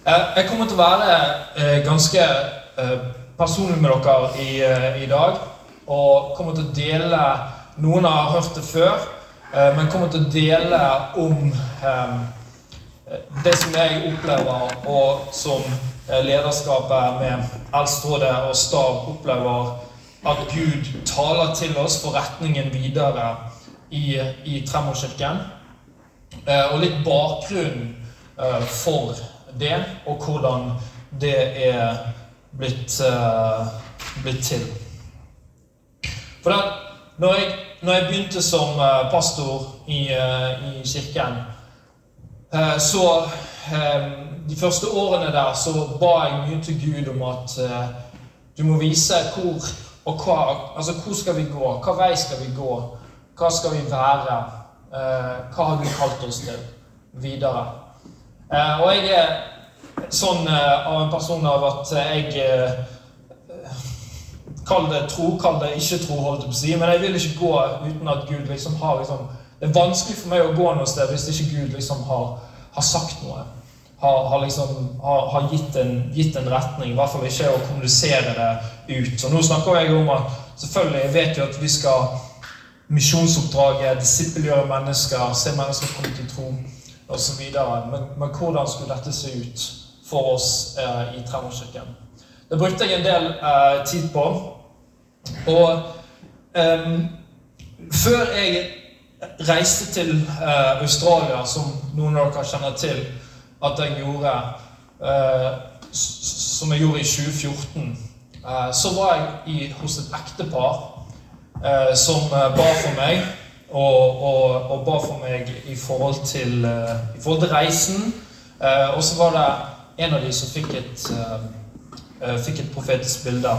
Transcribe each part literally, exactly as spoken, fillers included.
Jeg kommer til å være ganske personlig med dere i, i dag, og kommer til å dele, noen har hørt det før, men kommer til å dele om det som jeg opplever, og som lederskapet med Eldsterådet og Stav opplever, at Gud taler til oss for retningen videre i, i Tremorkirken, og litt bakgrunn for det, og hvordan det er blitt, uh, blitt til. For da, når, jeg, når jeg begynte som uh, pastor i, uh, i kirken, uh, så uh, de første årene der, så ba jeg mye til Gud om at uh, du må vise hvor, og hva, altså hvor skal vi gå, hva vei skal vi gå, hva skal vi være, uh, hva har du kalt oss til videre. Uh, og jeg er sånn uh, av en person av at jeg uh, kall det tro, kall det ikke tro, holdt jeg på å si, men jeg vil ikke gå uten at Gud liksom har liksom, det er vanskelig for meg å gå noe sted hvis ikke Gud liksom har, har sagt noe, har, har liksom har, har gitt, en, gitt en retning, i hvert fall ikke å kommunisere det ut. Så nå snakker jeg om at selvfølgelig, jeg vet jo at vi skal misjonsoppdraget, disippelgjøre mennesker, se mennesker komme til tro, og så videre. Men, men hvordan skulle dette se ut for oss eh, i Tremorkirken? Det brukte jeg en del eh, tid på. Og eh, før jeg reiste til eh, Australia, som noen av dere kjenner til at jeg gjorde, eh, som jeg gjorde i tjue fjorten, eh, så var jeg i, hos et ektepar eh, som eh, ba for meg, Og, og, og ba for meg i forhold til, uh, i forhold til reisen. Uh, og så var det en av de som fikk et, uh, fikk et profetisk bilde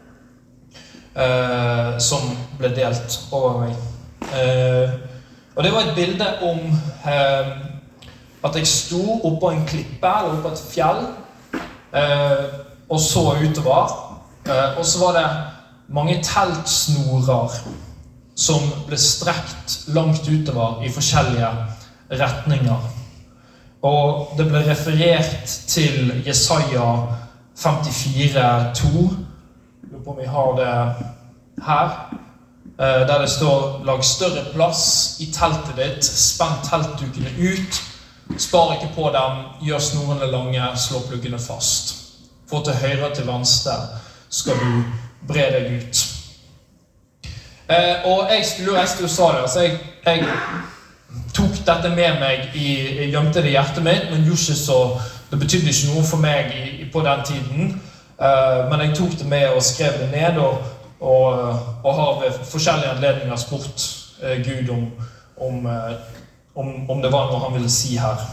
uh, som ble delt over meg. Uh, og det var et bilde om uh, at jeg sto oppå en klippe, eller oppå et fjell, uh, og så utover. Uh, og så var det mange teltsnorer som ble strekt langt utover i forskjellige retninger. Og det ble referert til Jesaja femtifire to. Jeg lurer på om vi har det her. Der det står, lag større plass i teltet ditt, spenn teltdukene ut, spar ikke på dem, gjør snorene lange, slå pluggene fast. For til høyre og til venstre skal du bre deg ut. Eh, og jeg skulle reise til Australia, så jeg, jeg tok dette med meg, i, jeg gjemte det i hjertet mitt, men gjorde ikke så, det betydde ikke noe for meg i, på den tiden. Eh, men jeg tok det med og skrev det ned, og, og, og har ved forskjellige anledninger spurt eh, Gud om, om, eh, om, om det var noe han ville si her.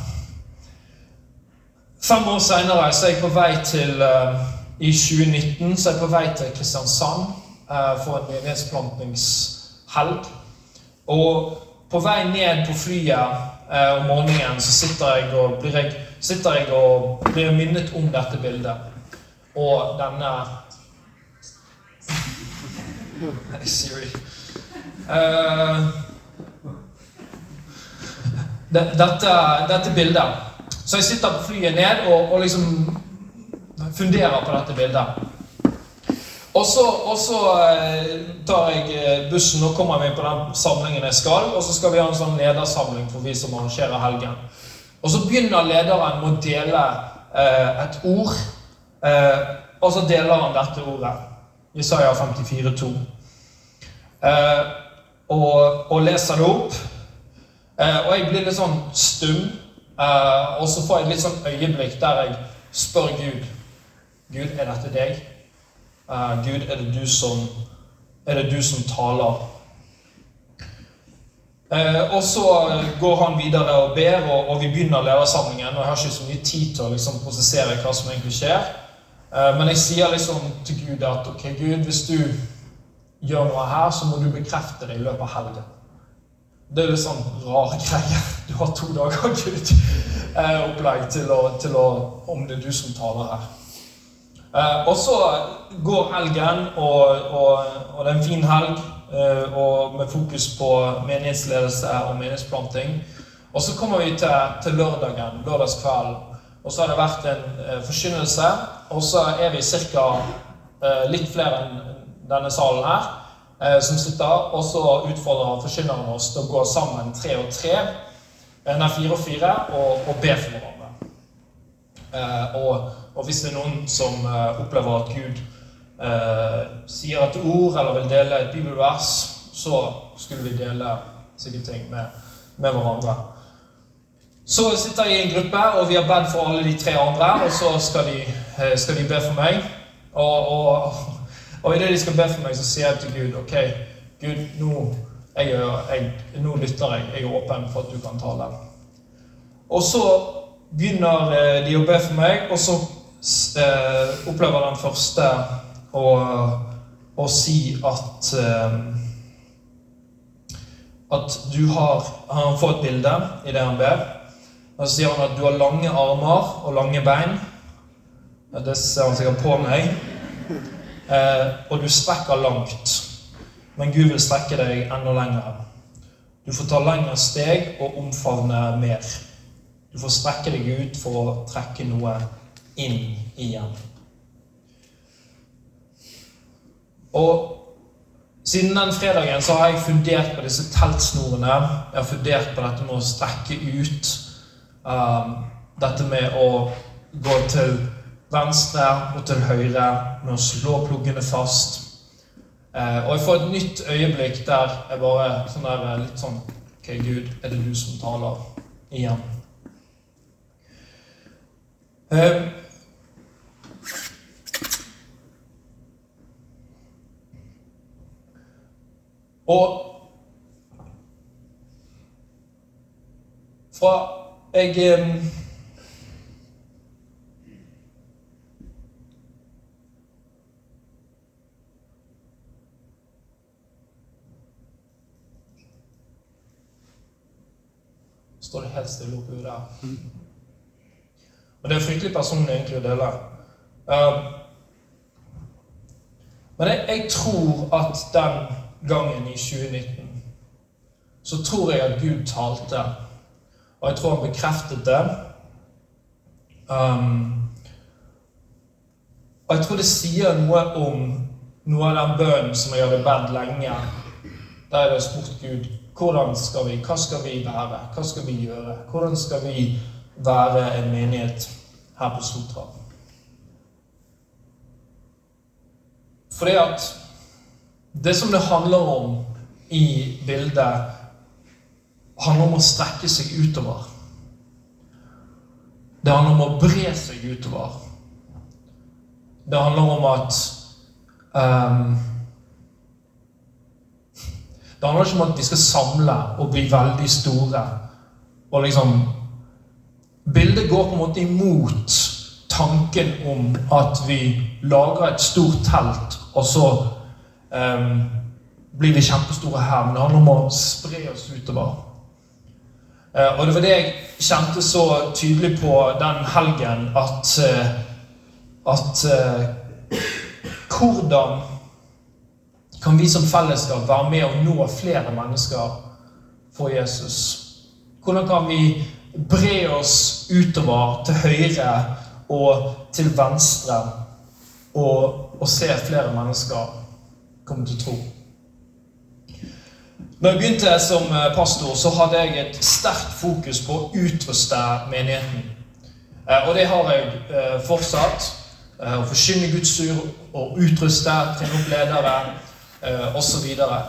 Fem år senere så er jeg på vei til, eh, i tjue nitten, så er jeg på vei til Kristiansand, for en menighetsplantingshelg. Og på vei ned på flyet eh, om morgenen så sitter jeg og blir, jeg, sitter jeg og blir minnet om dette bildet. Og denne... Hey Siri. Uh, dette, dette bildet. Så jeg sitter på flyet ned og, og liksom funderer på dette bildet. Og så, og så eh, tar jeg bussen og kommer meg på den samlingen jeg skal, og så skal vi ha en sånn ledersamling for vi som arrangerer helgen. Og så begynner lederen med å dele eh, et ord, eh, og så deler han dette ordet, Jesaja femtifire to, eh, og, og leser det opp. Eh, og jeg blir litt sånn stum, eh, og så får jeg et litt sånn øyeblikk der jeg spør Gud, Gud, er dette deg? Uh, Gud, er det du som, er det du som taler? Uh, og så går han videre og ber, og, og vi begynner ledersamlingen, og jeg har ikke så mye tid til å liksom, prosessere hva som egentlig skjer. Uh, men jeg sier liksom til Gud at, ok Gud, hvis du gjør noe her, så må du bekrefte det i løpet av helgen. Det er litt sånn rare greier. Du har to dager, Gud, uh, opplegg til, å, til å, om det er du som taler her. Uh, og så går helgen, og, og, og det er en fin helg, uh, og med fokus på menighetsledelse og menighetsplanting. Og så kommer vi til, til lørdagen, lørdagskvelden, og så har det vært en eh, forkynnelse, og så er vi cirka eh, litt flere enn denne salen her, eh, som sitter, og så utfordrer forkynneren oss til å gå sammen tre og tre, eh, nei, fire og fire, og, og be for hverandre. Eh, og, og hvis det er noen som eh, opplever at Gud eh, sier et ord, eller vil dele et bibelvers, så skulle vi dele sikkert ting med, med hverandre. Så sitter jeg i en gruppe, og vi har bedt for alle de tre andre, og så skal de, skal de be for meg. Og, og, og i det de skal be for meg, så sier jeg til Gud, ok, Gud, nå, jeg, jeg, nå lytter jeg, jeg er åpen for at du kan tale. Og så begynner de å be for meg, og så eh, opplever den første å, å si at eh, at du har, han får et bilde i det han ber. Og så sier han at du har lange armer og lange bein. Det ser han sikkert på meg. Eh, og du strekker langt. Men Gud vil strekke deg enda lenger. Du får ta lengre steg og omfavne mer. Du får strekke deg ut for å trekke noe inn igjen. Og siden den fredagen så har jeg fundert på disse teltsnorene. Jeg har fundert på dette med å strekke ut. Um, dette med å gå til venstre og til høyre, med å slå pluggene fast. Uh, og jeg får et nytt øyeblikk der jeg bare sånn der, litt sånn, ok Gud, er det du som taler igjen? Um, Og fra jeg eh, står det helt stille oppi der. Og det er fryktelig personlig egentlig å dele. Uh, men jeg, jeg tror at den gangen i tjue nitten, så tror jeg at Gud talte, og jeg tror han bekreftet det. Um, og jeg tror det sier noe om noe av den bønnen som jeg hadde bedt lenge, der jeg hadde spurt Gud, hvordan skal vi, hva skal vi være, hva skal vi gjøre, hvordan skal vi være en menighet her på Sotra? Fordi at det som det handler om i bildet, handler om å strekke seg utover. Det handler om å bre seg utover. Det handler om at um, det handler ikke om at vi skal samle og bli veldig store. Og liksom, bildet går på en måte imot tanken om at vi lager et stort telt, og så Um, blir vi kjempestore her, men det handler om å spre oss utover. Uh, og det var det jeg kjente så tydelig på den helgen, at, uh, at uh, hvordan kan vi som fellesskap være med å nå flere mennesker for Jesus? Hvordan kan vi bre oss utover til høyre og til venstre og, og se flere mennesker kommer til å tro. Når jeg begynte som pastor, så hadde jeg et sterkt fokus på å utruste menigheten. Og det har jeg fortsatt. Å forkynne Guds ord, og utruste, trene opp ledere, og så videre.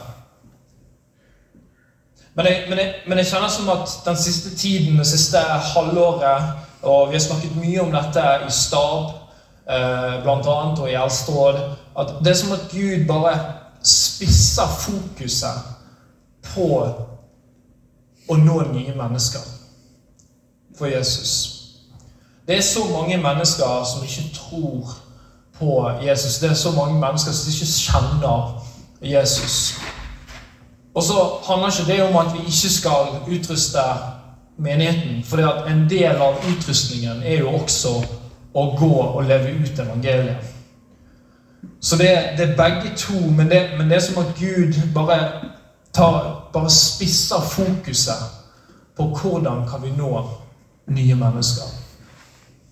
Men jeg, men, jeg, men jeg kjenner som at den siste tiden, det siste halvåret, og vi har snakket mye om dette i stab, blant annet og i eldsteråd, at det er som at Gud bare spisser fokuset på å nå nye mennesker for Jesus. Det er så mange mennesker som ikke tror på Jesus. Det er så mange mennesker som ikke kjenner Jesus. Og så handler ikke det om at vi ikke skal utruste menigheten, for en del av utrustningen er jo også å gå og leve ut evangeliet. Så det, det er begge to, men det, men det er som at Gud bare, tar, bare spisser fokuset på hvordan kan vi nå nye mennesker.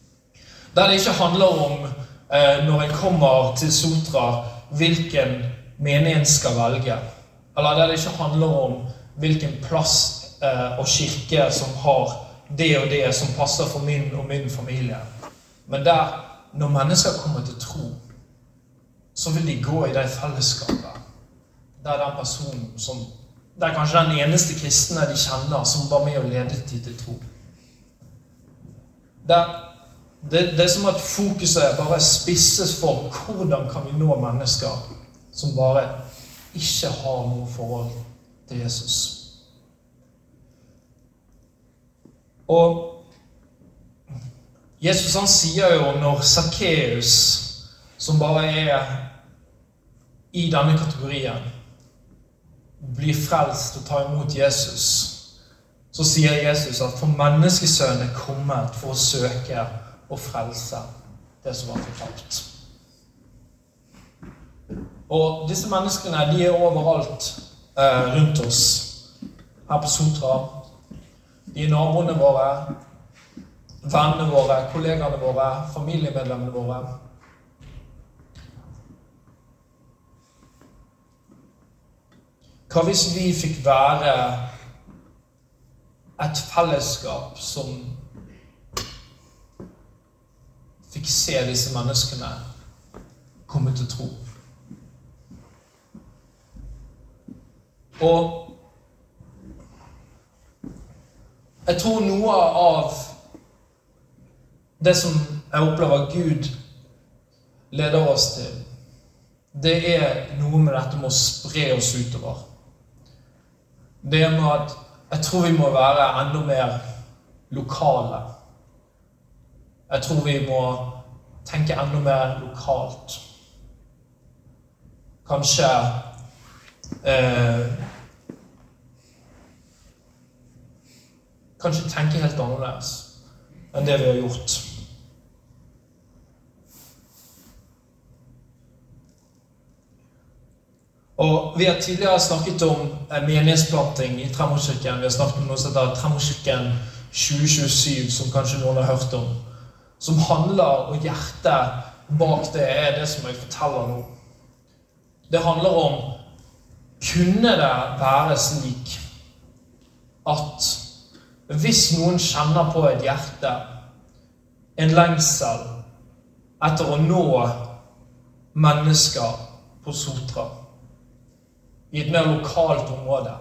Der det ikke handler om, eh, når en kommer til Sotra, hvilken mening en skal velge. Eller der det ikke handler om hvilken plass eh, og kirke som har det og det som passer for min og min familie. Men der, når mennesker kommer til tro, så vil de gå i det fellesskapet. Der den personen som, der kanskje den eneste kristne de kjenner, som var med og ledet de til tro. Der, det, det er som at fokuset bare spisses for hvordan kan vi nå mennesker som bare ikke har noe forhold til Jesus. Og Jesus han sier jo når Zacchaeus, som bare er i denne kategorien, blir frelst og tar imot Jesus, så sier Jesus at for menneskesønnen er kommet for å søke og frelse det som var fortapt. Og disse menneskene, de er overalt eh, rundt oss, her på Sotra. De er naboene våre, vennene våre, kollegene våre, familiemedlemmene våre. Hva hvis vi fikk være et fellesskap som fikk se disse menneskene komme til tro? Og jeg tror noe av det som jeg opplever Gud leder oss til, det er noe med dette med å spre oss utover. Det er med at jeg tror vi må være enda mer lokale. Jeg tror vi må tenke enda mer lokalt. Kanskje eh, kanskje tenke helt annerledes enn det vi har gjort. Og vi har tidligere snakket om menighetsplanting i Tremorkirken. Vi har snakket om noe som heter Tremorkirken tjue tjuesju, som kanskje noen har hørt om. Som handler, og hjertet bak det er det som jeg forteller nå. Det handler om, kunne det være slik at hvis noen kjenner på et hjerte, en lengsel etter å nå mennesker på Sotra, i et mer lokalt område.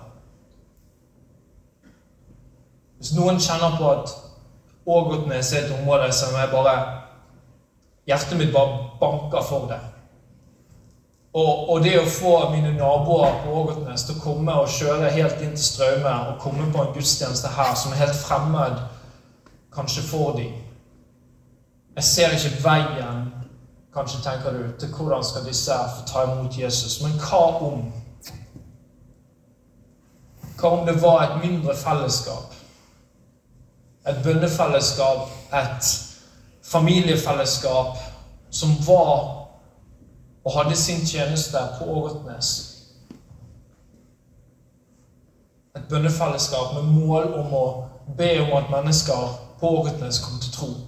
Hvis noen kjenner på at Ågotnes er et område som er bare, hjertet mitt bare banker for det. Og, og det å få mine naboer på Ågotnes til å komme og kjøre helt inn til Straume og komme på en gudstjeneste her som er helt fremmed, kanskje for dem. Jeg ser ikke veien, kanskje tenker du, til hvordan skal disse få ta imot Jesus. Men hva om? Hva om det var et mindre fellesskap? Et bønnefellesskap, et familiefellesskap som var og hadde sin tjeneste på Ågotnes. Et bønnefellesskap med mål om å be om at mennesker på Ågotnes kom til tro.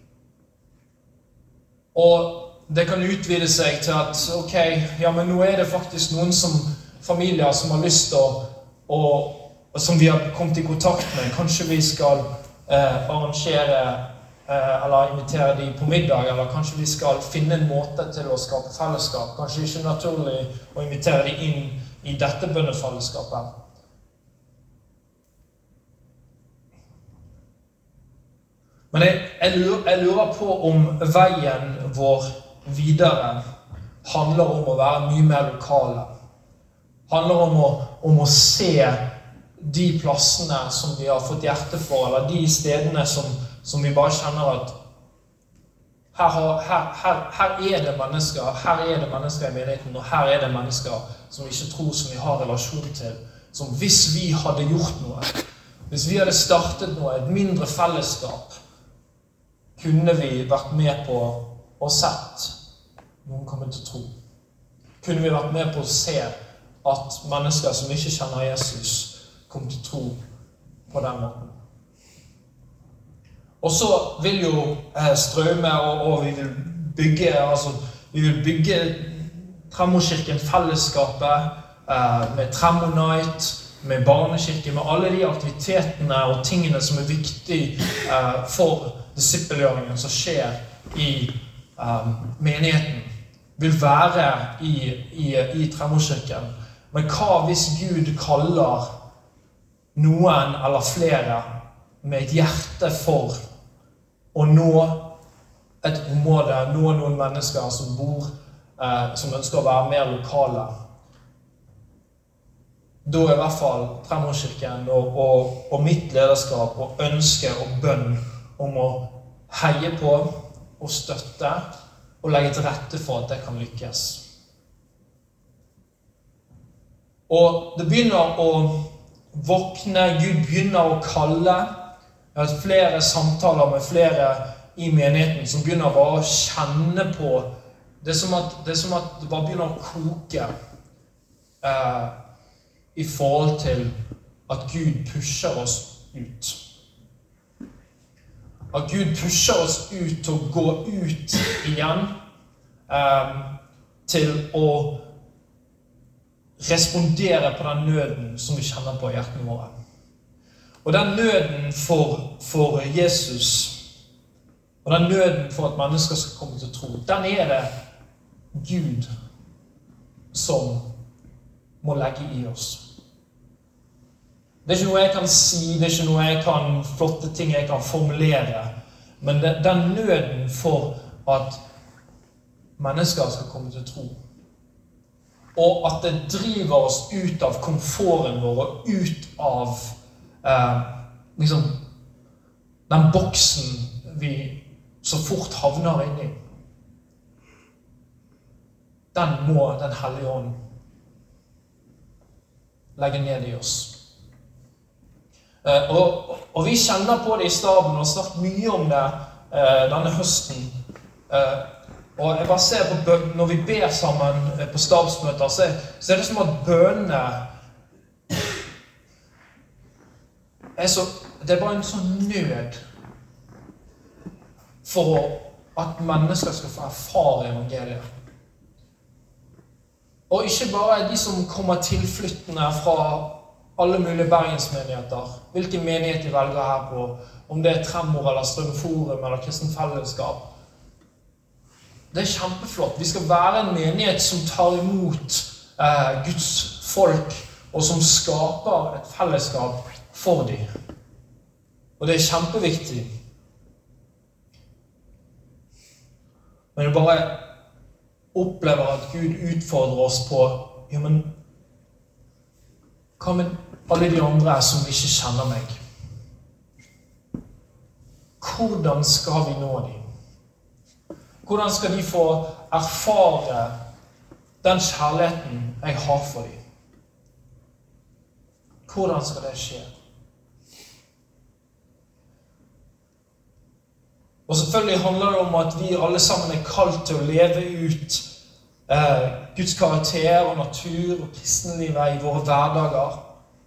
Og det kan utvide seg til at, ok, ja, men nå er det faktisk noen som, familier som har lyst til å Og, og som vi har kommet i kontakt med. Kanskje vi skal eh, arrangere eh, eller invitere dem på middag, eller kanskje vi skal finne en måte til å skape fellesskap. Kanskje det ikke er naturlig å invitere dem inn i dette bønnefellesskapet. Men jeg, jeg, lurer, jeg lurer på om veien vår videre handler om å være mye mer lokale. Handler om å, om å se de plassene som vi har fått hjerte for, eller de stedene som, som vi bare kjenner at her, har, her, her, her er det mennesker, her er det mennesker i menigheten, og her er det mennesker som vi ikke tror som vi har relasjon til, som hvis vi hadde gjort noe, hvis vi hadde startet noe, et mindre fellesskap, kunne vi vært med på og sett noen komme til tro. Kunne vi vært med på å se at mennesker som ikke kjenner Jesus kom til tro på den måten. Og så vil jo eh, Strømme, og, og vi vil bygge, altså, vi vil bygge Tremokirken fellesskapet eh, med Tremonite, med barnekirke, med alle de aktivitetene og tingene som er viktige eh, for disippelgjøringen som skjer i eh, menigheten, vil være i, i, i Tremokirken. Men hva hvis Gud kaller noen eller flere med et hjerte for å nå et område, nå noen mennesker som bor, eh, som ønsker å være mer lokale? Da er i hvert fall Tremokirken og, og, og mitt lederskap og ønske og bønn om å heie på og støtte og legge til rette for at det kan lykkes. Og det begynner å våkne, Gud begynner å kalle. Jeg har hatt flere samtaler med flere i menigheten som begynner bare å kjenne på det er som at det, er som at det bare begynner å koke eh, i forhold til at Gud pusher oss ut. At Gud pusher oss ut til å gå ut igjen, eh, til å respondere på den nøden som vi kjenner på i hjertene våre. Og den nøden for, for Jesus, og den nøden for at mennesker skal komme til tro, den er det Gud som må legge i oss. Det er ikke noe jeg kan si, det er ikke noe jeg kan, flotte ting jeg kan formulere, men det, den nøden for at mennesker skal komme til tro, og at det driver oss ut av komforten vår, og ut av eh, liksom, den boksen vi så fort havner inn i. Den må den Hellige Ånd legge ned i oss. Uh, og, og vi kjenner på det i staben og har snakket mye om det uh, denne høsten. Uh, og jeg bare ser på bøn, når vi ber sammen uh, på stabsmøter, så, så er det som at bønene er så, det er bare en sånn nød for at mennesker skal få erfare evangeliet. Og ikke bare de som kommer tilflyttende fra alle mulige bergensmenigheter, hvilken menighet de velger her på, om det er Tremor eller Strømforum eller Kristen Fellesskap. Det er kjempeflott. Vi skal være en menighet som tar imot eh, Guds folk, og som skaper et fellesskap for dem. Og det er kjempeviktig. Men jeg bare opplever at Gud utfordrer oss på, ja, men hva med alle de andre som ikke kjenner meg? Hvordan skal vi nå dem? Hvordan skal de få erfare den kjærligheten jeg har for dem? Hvordan skal det skje? Og selvfølgelig handler det om at vi alle sammen er kalt til å leve ut eh, Guds karakter og natur og kristenlivet i våre hverdager.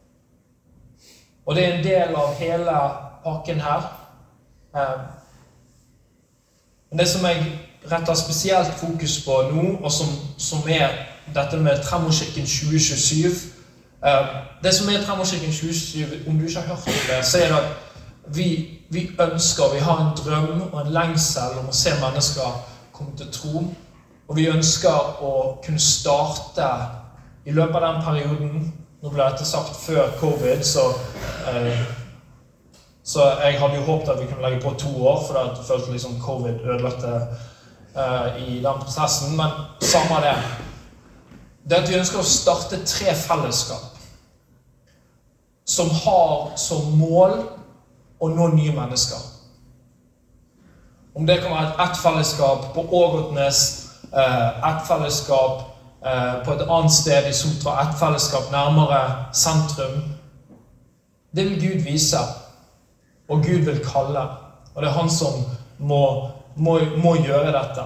Og det er en del av hele pakken her. Eh, men det som jeg retter spesielt fokus på nå, og som, som er dette med Tremokirken tjue tjuesyv, eh, det som er Tremokirken tjue tjuesyv, om du ikke har hørt om det, så er det at vi Vi ønsker, vi har en drøm og en lengsel om å se mennesker komme til tro. Og vi ønsker å kunne starte i løpet av den perioden. Nå ble dette sagt før covid, så, eh, så jeg hadde jo håpet at vi kunne legge på to år, for jeg følte liksom covid ødelagte eh, i den prosessen. Men samme det. Det er at vi ønsker å starte tre fellesskap som har som mål og nå nye mennesker. Om det kan være ett fellesskap på Ågotnes, ett fellesskap på et annet sted i Sotra, ett fellesskap nærmere sentrum. Det vil Gud vise, og Gud vil kalle. Og det er han som må, må, må gjøre dette.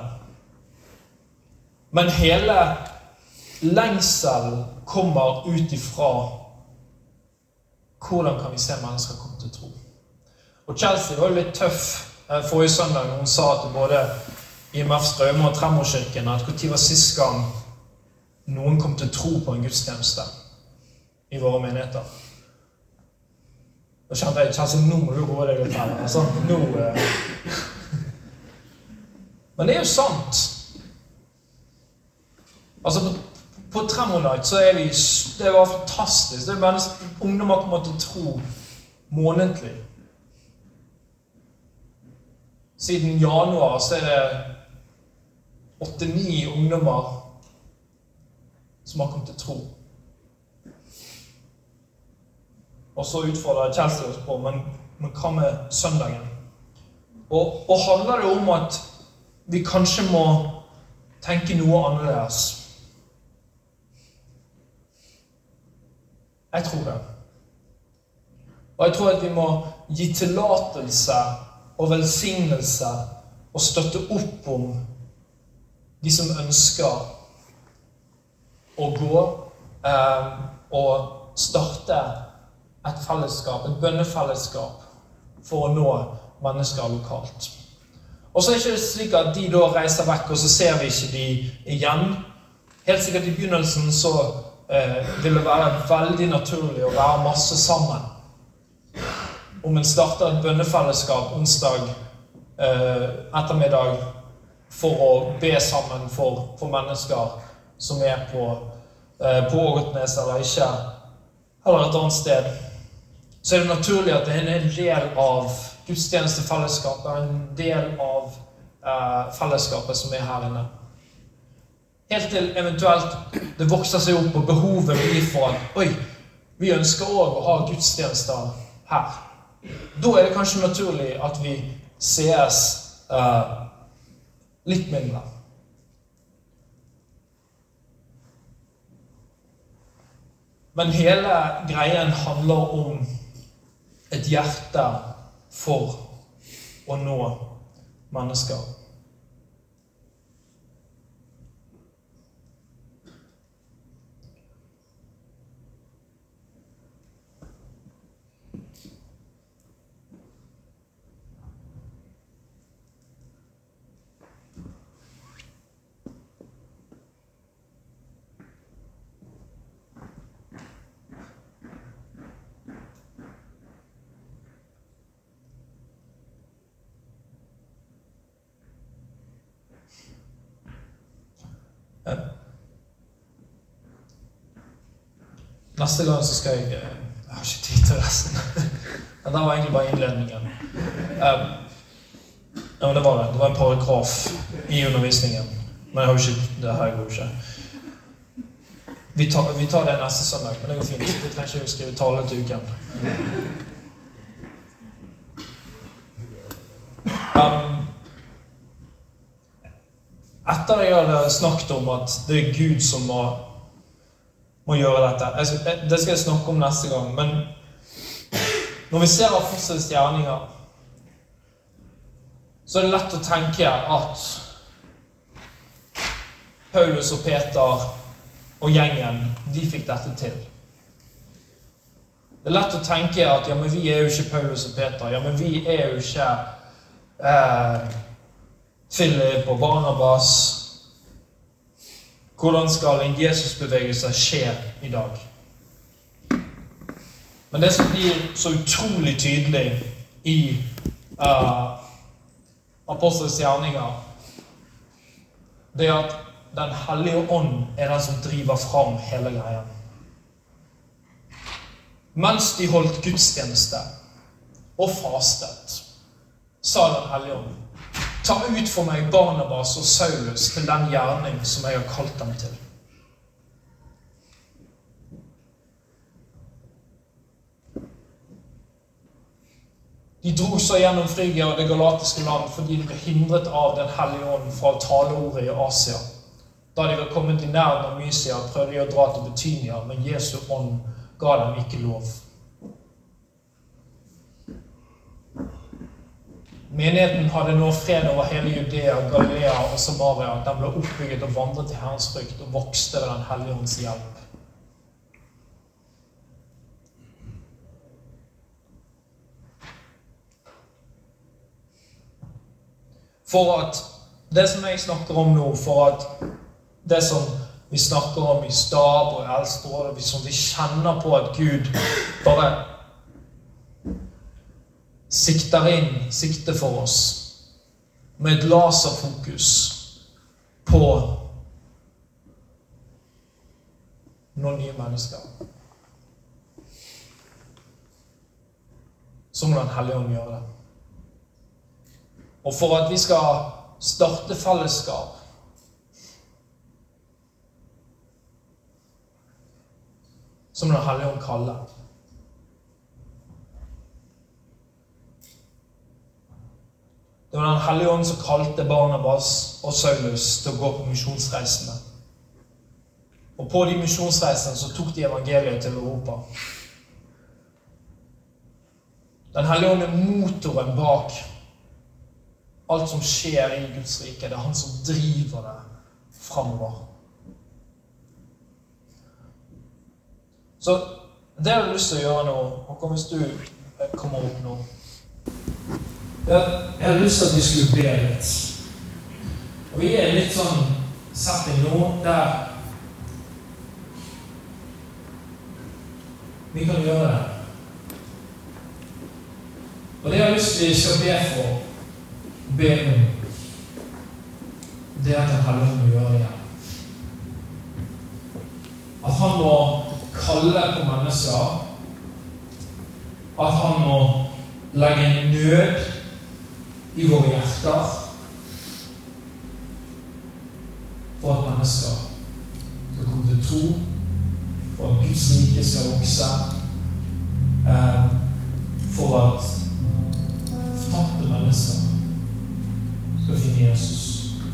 Men hele lengselen kommer ut ifra hvordan kan vi se mennesker komme til tro. Og Chelsea var jo litt tøff forrige søndag. Hun sa til både I M F Strømme og Tremorkirken at hvor tid var sist gang noen kom til tro på en gudstjeneste I våre menigheter. Da kjente jeg, Chelsea, nå må du gå deg litt her. Altså, nå... Eh. Men det er jo sant. Altså, på, på Tremor-night så er vi... Det var fantastisk. Det er mennesker, ungdommer kommer til tro månedlig. Siden januar så er det åtte-ni ungdommer som har kommet til tro. Og så utfordrer Chelsea oss på, men, men hva med søndagen? Og, og handler det om at vi kanskje må tenke noe annerledes? Jeg tror det. Og jeg tror at vi må gi tillatelse og velsignelse og støtte opp om de som ønsker å gå eh, og starte et fellesskap, et bønnefellesskap for å nå mennesker lokalt. Og så er det ikke slik at de da reiser vekk, og så ser vi ikke de igjen. Helt sikkert I begynnelsen så eh, vil det være veldig naturlig å være masse sammen. Om en starter et bønnefellesskap onsdag eh, ettermiddag for å be sammen for, for mennesker som er på, eh, på Ågotnes eller ikke, eller et annet sted, så er det naturlig at det er en del av gudstjenestefellesskapet, en del av eh, fellesskapet som er her inne. Helt til eventuelt det vokser seg opp og behovet blir for at oi, vi ønsker også å ha gudstjenester her. Da er det kanskje naturlig at vi ses eh, litt mindre. Men hele greien handler om et hjerte for å nå mennesker. Neste gang så skal jeg... Jeg har ikke tid til resten. Det var egentlig bare innledningen. Um, ja, men det var det. Det var en paragraf I undervisningen. Men jeg har ikke... Det her går ikke. Vi tar, vi tar det neste søndag, men det går fint. Vi trenger ikke å skrive tale til uken. Um, etter jeg hadde snakket om at det er Gud som må må gjøre dette. Det skal jeg snakke om neste gang, men når vi ser apostelens gjerninger, så er det lett å tenke at Paulus og Peter og gjengen, de fikk dette til. Det er lett å tenke at ja, men vi er jo ikke Paulus og Peter, ja, men vi er jo ikke eh, Philip og Barnabas. Hvordan skal en Jesusbevegelse skje I dag? Men det som blir så utrolig tydelig I uh, apostelens gjerninger, det er at den hellige ånd er den som driver fram hele greien. Mens de holdt gudstjeneste og fastet, sa den hellige ånd: ta ut for meg Barnabas og Saulus til den gjerning som jeg har kalt dem til. De dro så gjennom Frigia og det galatiske land fordi de ble hindret av den hellige ånd fra taleordet I Asia. Da de var kommet I nærheten av Mysia, prøvde de å dra til Betynia, men Jesu ånd ga dem ikke lov. Menigheten hadde nå fred over hele Judea, Galilea og Samaria. Den ble oppbygget og vandret til Herrens frykt og vokste ved den hellige ånds hjelp. For at det som jeg snakker om nå, for at det som vi snakker om i stab og eldsteråd, som vi kjenner på at Gud bare sikter inn, sikter for oss, med et laserfokus på noen nye mennesker. Så må Den Hellige Ånd gjøre det. Og for at vi skal starte fellesskap, så må Den Hellige Ånd kalle. Det var Den Hellige Ånd som kalte Barnabas og Saulus til å gå på misjonsreisene. Og på de misjonsreisene så tok de evangeliet til Europa. Den Hellige Ånd er motoren bak alt som skjer i Guds rike. Det er Han som driver det fremover. Så det jeg har lyst til å gjøre nå, og kom hvis du kommer opp nå, jeg har lyst til at vi skulle be litt. Og vi er litt sånn setting nå der vi kan gjøre det. Og det jeg har lyst til at vi skal be for, be om, det er at Den Hellige Ånd må gjøre det. At Han må kalle på mennesker, at Han må legge en nød i våre hjerter for at mennesker skal komme til tro, for at Guds rike skal vokse, for at fortapte mennesker skal finne Jesus.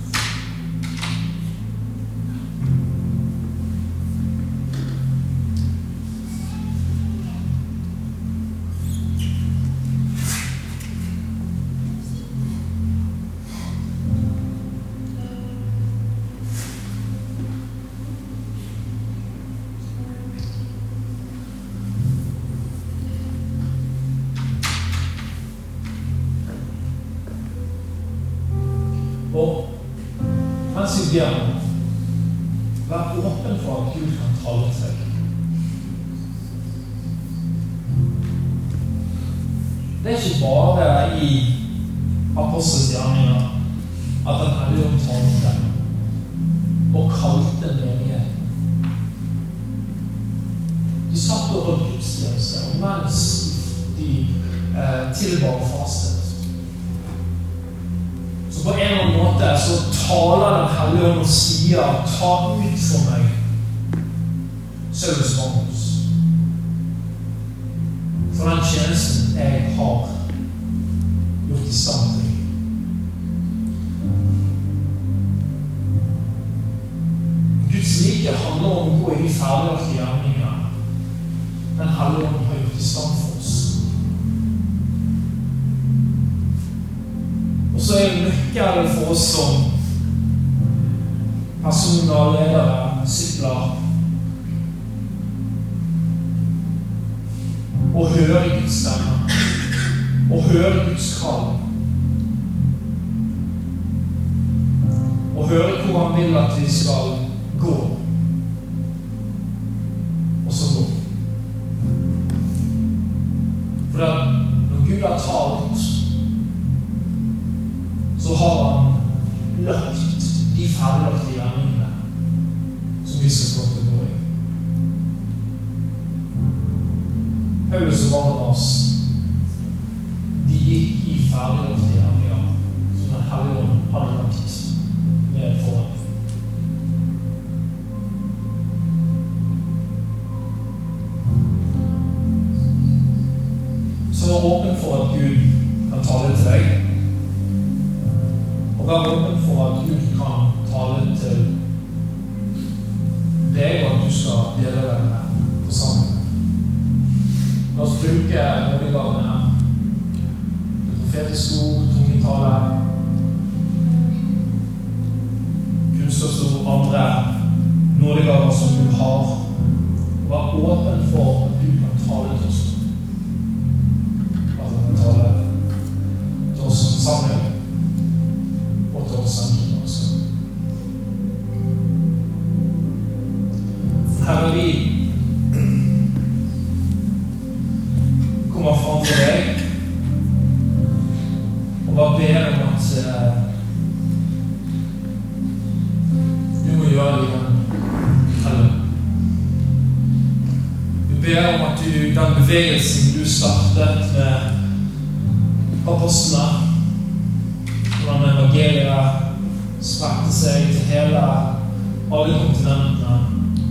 Og mens vi ber nå, vær åpen for at Gud kan tale til deg. Det er ikke bare i Apostels gjerninger at Den Hellige Ånd talte og kalte menigheten. De satt over gudstjeneste, og mens de eh, tilbar fastet, så på en eller annen måte så taler Den Hellige Ånd og sier, ta ut for meg Saulus Barnabas, for den tjenesten jeg har gjort i stand til. Guds rike handler om å gå i de ferdiglagte gjerninger Den Hellige Ånd har gjort i stand for oss. Og så er det nøkkelen for oss som personer, ledere, disipler, å høre Guds stemme, å høre Guds kall, å høre hvor Han vil at vi skal gå, og så gå. For at når Gud har talt, så har Han lagt de ferdiglagte gjerningene som vi skal få til å gå i. Paulus og Barnabas, de gikk i ferdiglagte gjerninger som Den Hellige Ånd hadde lagt med foran. Så vær åpen for at Gud kan tale til deg. Og vær åpen for at Gud kan tale til deg, og at du skal dele deg med forsamlingen. La oss bruke nådegavene, det profetiske ord, tungetale, kunnskapsord, andre nådegaver som du har. Og vær åpen for at du kan tale til oss. At du kan tale til oss som forsamling. sønnen også. Herre, vi kommer fram til deg og bare ber om at eh, du må gjøre det igjen, Herre. Vi ber om at du, den bevegelsen du startet med apostlene, hvordan evangeliet spredte seg til hele alle kontinentene,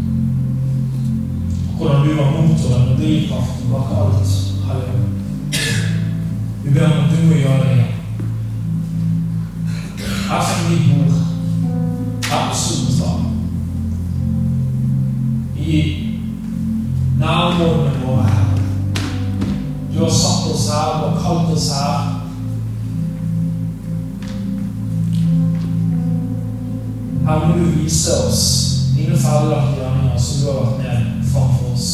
hvordan du var motoren og drivkraften bak alt, Herre. Vi ber om at du må gjøre det igjen. Her som vi bor, her på Solstad, i nærmålene våre her. Du har satt oss her og kalt oss her. Her må du vise oss dine ferdelagte gjerninger som du har vært med framfor oss.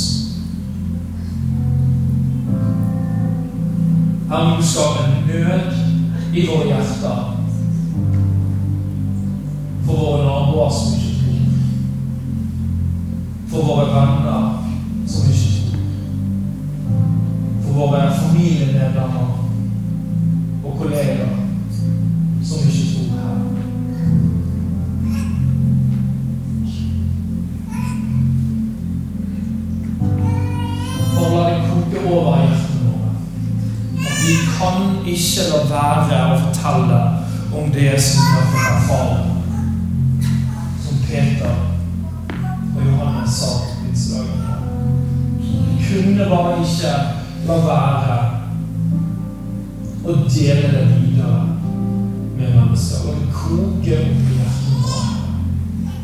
Her må du skape en nød i våre hjerter for våre naboer som ikke tror, for våre venner som ikke tror, for våre familiemedlemmer og kolleger som ikke tror her. Over hjertene våre. At vi kan ikke la være å fortelle om det som vi har fått erfare. Som Peter og Johannes sa til pinsedagen. Vi kunne bare ikke la være å dele det videre med mennesker. Og det koker opp i hjertene våre.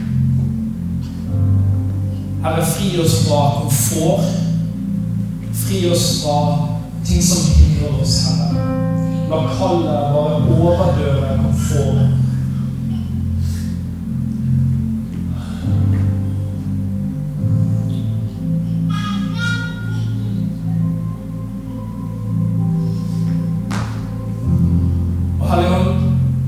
Herre, fri oss fra komfort. Fri oss fra ting som hindrer oss, Herre. La kallet bare overdøve komfort. Og Helligånd,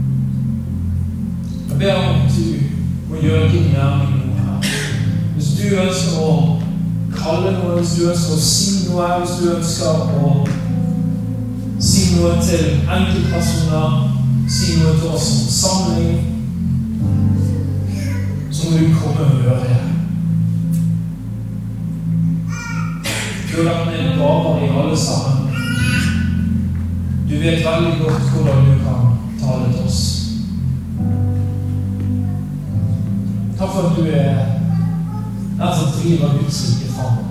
jeg ber om at du må gjøre din gjerning nå her. Hvis du ønsker å kalle noe, hvis du ønsker å si noe, hvis du ønsker å si noe til enkeltpersoner, si noe til oss som forsamling, så må du komme og gjøre det. Du har lagt ned gaver i alle sammen. Du vet veldig godt hvordan du kan tale til oss. Takk for at du er den som driver Guds rike framover.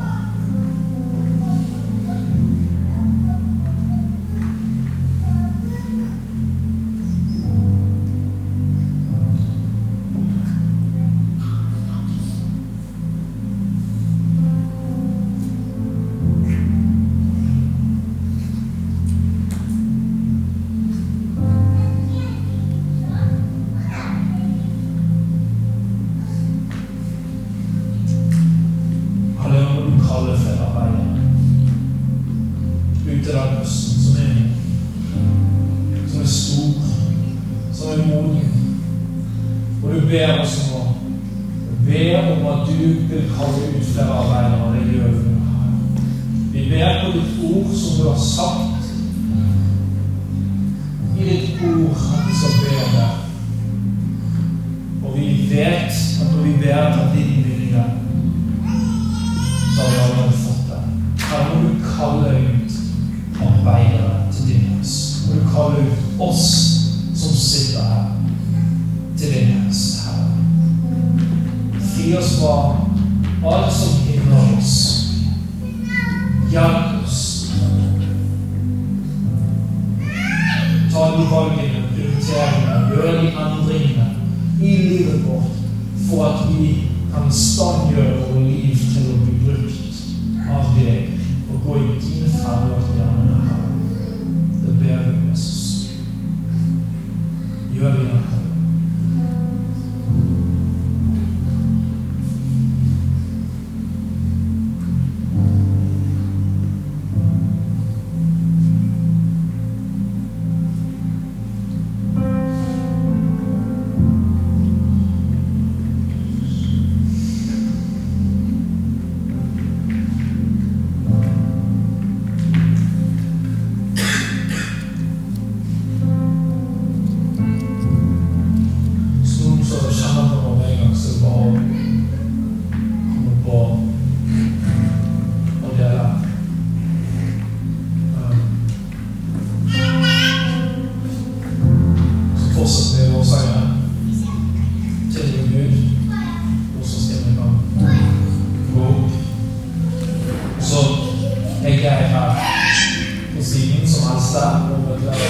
fortsetter vi lovsangen til Gud. Og så skal vi kan gå opp. Og så er jeg her på siden som eldste.